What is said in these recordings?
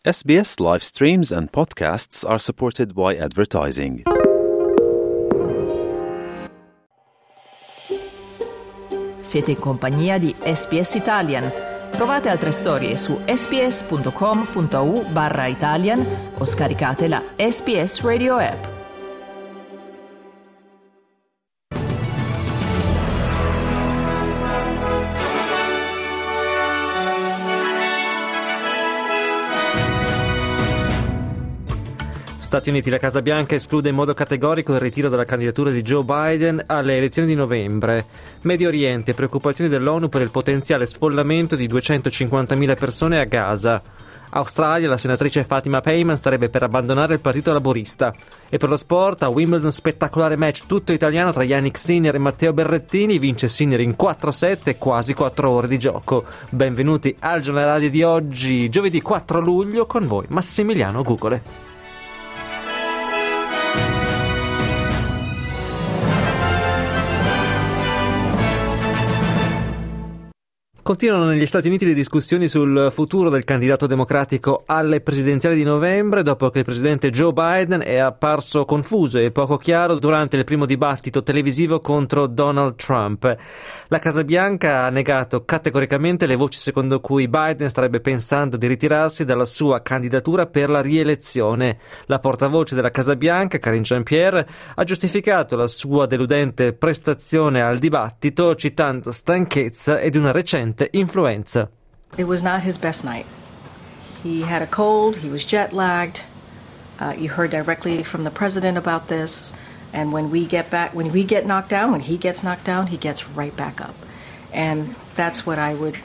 SBS live streams and podcasts are supported by advertising. Siete in compagnia di SBS Italian. Trovate altre storie su sbs.com.au/Italian o scaricate la SBS Radio app. Stati Uniti, la Casa Bianca esclude in modo categorico il ritiro della candidatura di Joe Biden alle elezioni di novembre. Medio Oriente, preoccupazioni dell'ONU per il potenziale sfollamento di 250.000 persone a Gaza. Australia, la senatrice Fatima Payman starebbe per abbandonare il Partito Laborista. E per lo sport, a Wimbledon spettacolare match tutto italiano tra Yannick Sinner e Matteo Berrettini, vince Sinner in 4-7 e quasi 4 ore di gioco. Benvenuti al giornale radio di oggi, giovedì 4 luglio, con voi Massimiliano Gugole. Continuano negli Stati Uniti le discussioni sul futuro del candidato democratico alle presidenziali di novembre, dopo che il presidente Joe Biden è apparso confuso e poco chiaro durante il primo dibattito televisivo contro Donald Trump. La Casa Bianca ha negato categoricamente le voci secondo cui Biden starebbe pensando di ritirarsi dalla sua candidatura per la rielezione. La portavoce della Casa Bianca, Karine Jean-Pierre, ha giustificato la sua deludente prestazione al dibattito citando stanchezza ed una recente influenza. It was not his best night. He had a cold, he was jet lagged. You heard directly from the president about this. And when we get knocked down, when he gets knocked down, he gets right back up. And that's what I would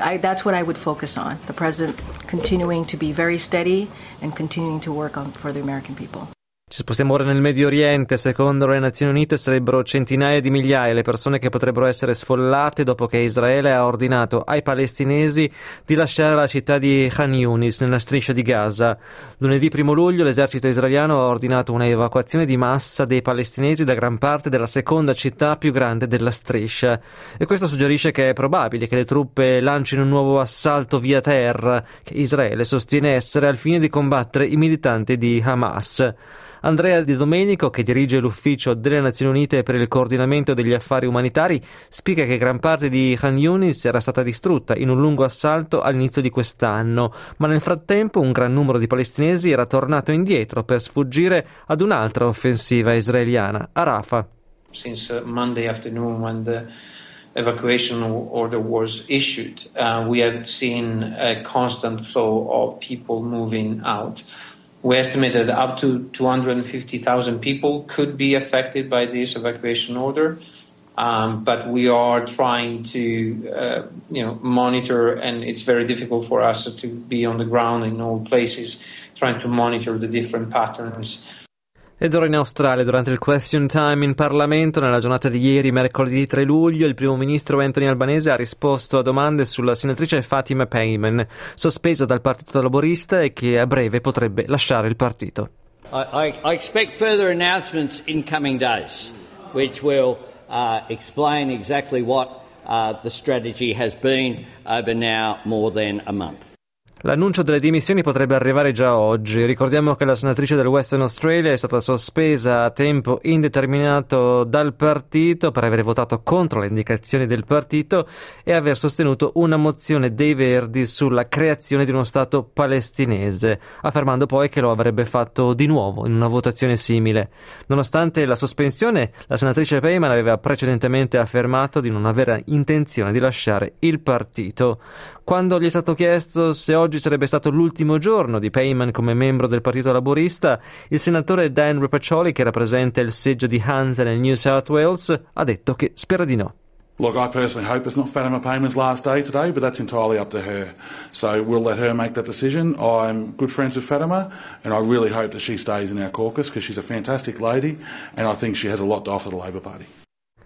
focus on. The president continuing to be very steady and continuing to work for the American people. Ci spostiamo ora nel Medio Oriente. Secondo le Nazioni Unite sarebbero centinaia di migliaia le persone che potrebbero essere sfollate dopo che Israele ha ordinato ai palestinesi di lasciare la città di Khan Yunis nella striscia di Gaza. Lunedì 1 luglio l'esercito israeliano ha ordinato una evacuazione di massa dei palestinesi da gran parte della seconda città più grande della striscia, e questo suggerisce che è probabile che le truppe lancino un nuovo assalto via terra che Israele sostiene essere al fine di combattere i militanti di Hamas. Andrea Di Domenico, che dirige l'ufficio delle Nazioni Unite per il coordinamento degli affari umanitari, spiega che gran parte di Khan Yunis era stata distrutta in un lungo assalto all'inizio di quest'anno, ma nel frattempo un gran numero di palestinesi era tornato indietro per sfuggire ad un'altra offensiva israeliana a Rafah. Since Monday afternoon, when the evacuation order was issued, we have seen a constant flow of people moving out. We estimated up to 250,000 people could be affected by this evacuation order, but we are trying to, monitor, and it's very difficult for us to be on the ground in all places, trying to monitor the different patterns. Ed ora in Australia, durante il question time in Parlamento, nella giornata di ieri, mercoledì 3 luglio, il primo ministro Anthony Albanese ha risposto a domande sulla senatrice Fatima Payman, sospesa dal Partito Laborista e che a breve potrebbe lasciare il partito. I expect further announcements in coming days, which will explain exactly what the strategy has been over now more than a month. L'annuncio delle dimissioni potrebbe arrivare già oggi. Ricordiamo che la senatrice del Western Australia è stata sospesa a tempo indeterminato dal partito per aver votato contro le indicazioni del partito e aver sostenuto una mozione dei Verdi sulla creazione di uno Stato palestinese, affermando poi che lo avrebbe fatto di nuovo in una votazione simile. Nonostante la sospensione, la senatrice Payman aveva precedentemente affermato di non avere intenzione di lasciare il partito. Quando gli è stato chiesto se oggi sarebbe stato l'ultimo giorno di Payman come membro del Partito Laborista, il senatore Dan Ripaccioli, che rappresenta il seggio di Hunter nel New South Wales, ha detto che spera di no. Look, I personally hope it's not Fatima Payman's last day today, but that's entirely up to her. So we'll let her make that decision. I'm good friends with Fatima, and I really hope that she stays in our caucus because she's a fantastic lady, and I think she has a lot to offer the Labor Party.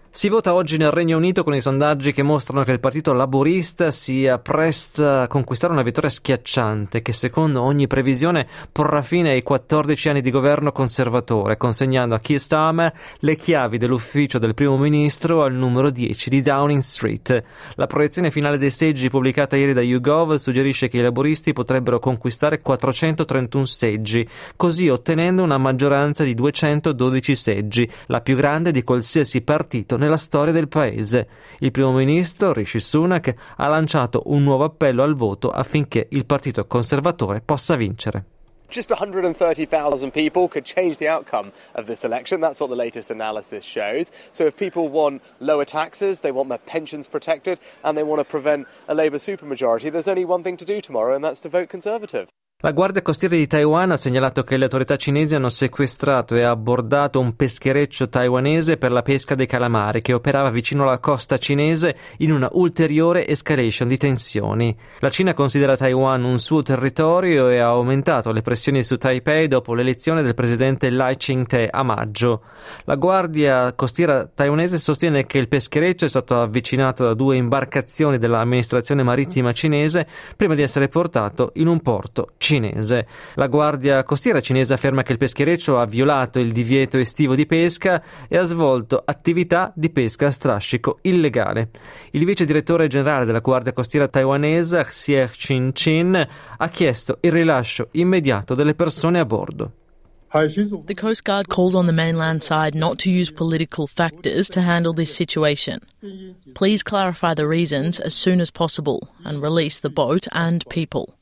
Si vota oggi nel Regno Unito con i sondaggi che mostrano che il partito laburista sia presto a conquistare una vittoria schiacciante che secondo ogni previsione porrà fine ai 14 anni di governo conservatore, consegnando a Keir Starmer le chiavi dell'ufficio del primo ministro al numero 10 di Downing Street. La proiezione finale dei seggi pubblicata ieri da YouGov suggerisce che i laburisti potrebbero conquistare 431 seggi, così ottenendo una maggioranza di 212 seggi, la più grande di qualsiasi partito nella storia del paese. Il primo ministro, Rishi Sunak, ha lanciato un nuovo appello al voto affinché il partito conservatore possa vincere. Just 130,000 people could change the outcome of this election. That's what the latest analysis shows. So if people want lower taxes, they want their pensions protected, and they want to prevent a Labour supermajority, there's only one thing to do tomorrow, and that's to vote Conservative. La Guardia Costiera di Taiwan ha segnalato che le autorità cinesi hanno sequestrato e abbordato un peschereccio taiwanese per la pesca dei calamari che operava vicino alla costa cinese in una ulteriore escalation di tensioni. La Cina considera Taiwan un suo territorio e ha aumentato le pressioni su Taipei dopo l'elezione del presidente Lai Ching-te a maggio. La Guardia Costiera taiwanese sostiene che il peschereccio è stato avvicinato da 2 imbarcazioni dell'amministrazione marittima cinese prima di essere portato in un porto cinese. La Guardia Costiera cinese afferma che il peschereccio ha violato il divieto estivo di pesca e ha svolto attività di pesca a strascico illegale. Il vice direttore generale della Guardia Costiera taiwanese, Xie Chin-chin, ha chiesto il rilascio immediato delle persone a bordo. The Coast Guard calls on the mainland side not to use political factors to handle this situation. Please clarify the reasons as soon as possible and release the boat and people.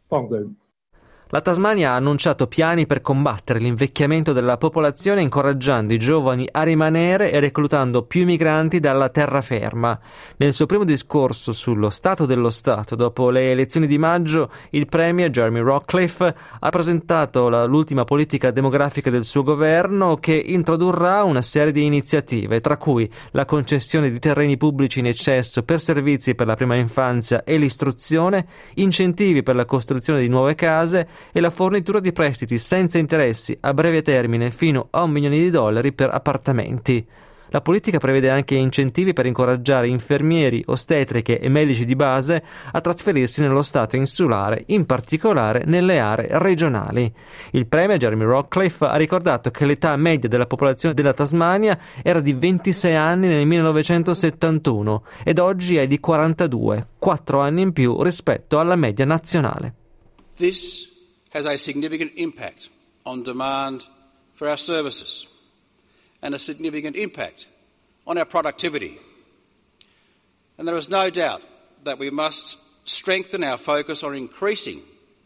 La Tasmania ha annunciato piani per combattere l'invecchiamento della popolazione, incoraggiando i giovani a rimanere e reclutando più migranti dalla terraferma. Nel suo primo discorso sullo stato dello Stato dopo le elezioni di maggio, il premier Jeremy Rockcliffe ha presentato l'ultima politica demografica del suo governo, che introdurrà una serie di iniziative, tra cui la concessione di terreni pubblici in eccesso per servizi per la prima infanzia e l'istruzione, incentivi per la costruzione di nuove case e la fornitura di prestiti senza interessi a breve termine fino a $1 milione per appartamenti. La politica prevede anche incentivi per incoraggiare infermieri, ostetriche e medici di base a trasferirsi nello Stato insulare, in particolare nelle aree regionali. Il premier Jeremy Rockcliffe ha ricordato che l'età media della popolazione della Tasmania era di 26 anni nel 1971 ed oggi è di 42, 4 anni in più rispetto alla media nazionale. This has a significant impact on demand for our services and a significant impact on our productivity. And there is no doubt that we must strengthen our focus on increasing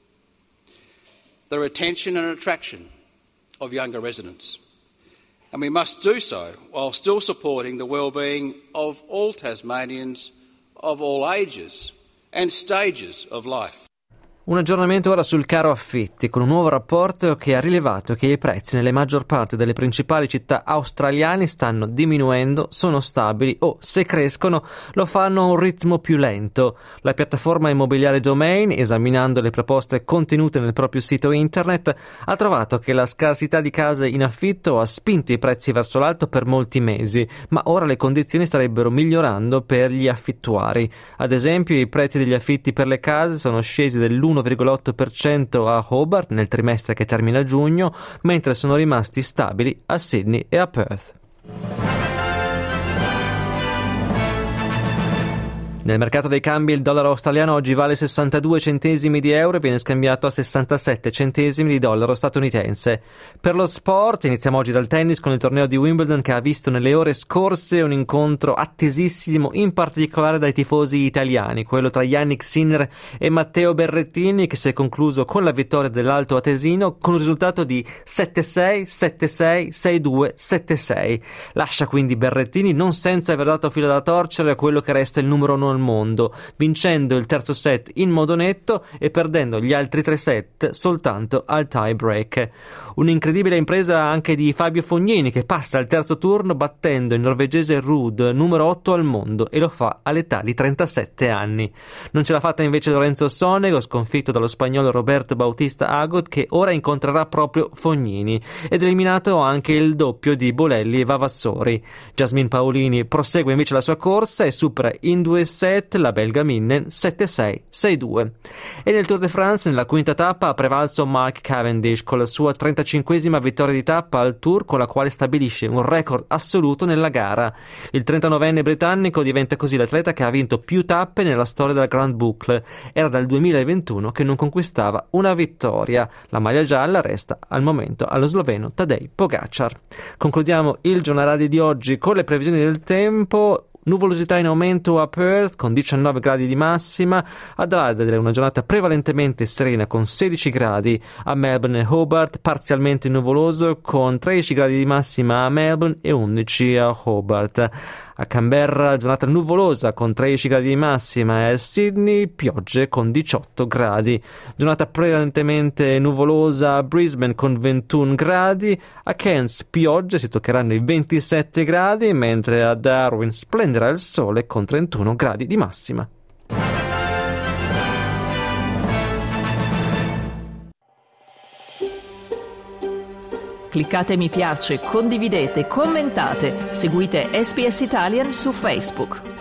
the retention and attraction of younger residents. And we must do so while still supporting the well-being of all Tasmanians of all ages and stages of life. Un aggiornamento ora sul caro affitti, con un nuovo rapporto che ha rilevato che i prezzi nelle maggior parte delle principali città australiane stanno diminuendo, sono stabili o, se crescono, lo fanno a un ritmo più lento. La piattaforma immobiliare Domain, esaminando le proposte contenute nel proprio sito internet, ha trovato che la scarsità di case in affitto ha spinto i prezzi verso l'alto per molti mesi, ma ora le condizioni starebbero migliorando per gli affittuari. Ad esempio, i prezzi degli affitti per le case sono scesi dell'1,8% a Hobart nel trimestre che termina a giugno, mentre sono rimasti stabili a Sydney e a Perth. Nel mercato dei cambi il dollaro australiano oggi vale 62 centesimi di euro e viene scambiato a 67 centesimi di dollaro statunitense. Per lo sport iniziamo oggi dal tennis con il torneo di Wimbledon, che ha visto nelle ore scorse un incontro attesissimo, in particolare dai tifosi italiani, quello tra Jannik Sinner e Matteo Berrettini, che si è concluso con la vittoria dell'Alto Atesino con un risultato di 7-6, 7-6, 6-2, 7-6. Lascia quindi Berrettini non senza aver dato filo da torcere a quello che resta il numero 1 al mondo, vincendo il terzo set in modo netto e perdendo gli altri 3 set soltanto al tie break. Un'incredibile impresa anche di Fabio Fognini, che passa al terzo turno battendo il norvegese Ruud, numero 8 al mondo, e lo fa all'età di 37 anni. Non ce l'ha fatta invece Lorenzo Sonego, sconfitto dallo spagnolo Roberto Bautista Agut, che ora incontrerà proprio Fognini, ed eliminato anche il doppio di Bolelli e Vavassori. Jasmine Paolini prosegue invece la sua corsa e supera in 2 set la belga Minnen 7-6, 6-2. E nel Tour de France, nella quinta tappa, ha prevalso Mark Cavendish con la sua 35esima vittoria di tappa al Tour, con la quale stabilisce un record assoluto nella gara. Il 39enne britannico diventa così l'atleta che ha vinto più tappe nella storia della Grand Boucle. Era dal 2021 che non conquistava una vittoria. La maglia gialla resta al momento allo sloveno Tadej Pogačar. Concludiamo il giornale radio di oggi con le previsioni del tempo. Nuvolosità in aumento a Perth con 19 gradi di massima, ad Adelaide una giornata prevalentemente serena con 16 gradi, a Melbourne e Hobart parzialmente nuvoloso con 13 gradi di massima a Melbourne e 11 a Hobart. A Canberra giornata nuvolosa con 13 gradi di massima e a Sydney piogge con 18 gradi. Giornata prevalentemente nuvolosa a Brisbane con 21 gradi, a Cairns piogge, si toccheranno i 27 gradi, mentre a Darwin splenderà il sole con 31 gradi di massima. Cliccate mi piace, condividete, commentate, seguite SPS Italian su Facebook.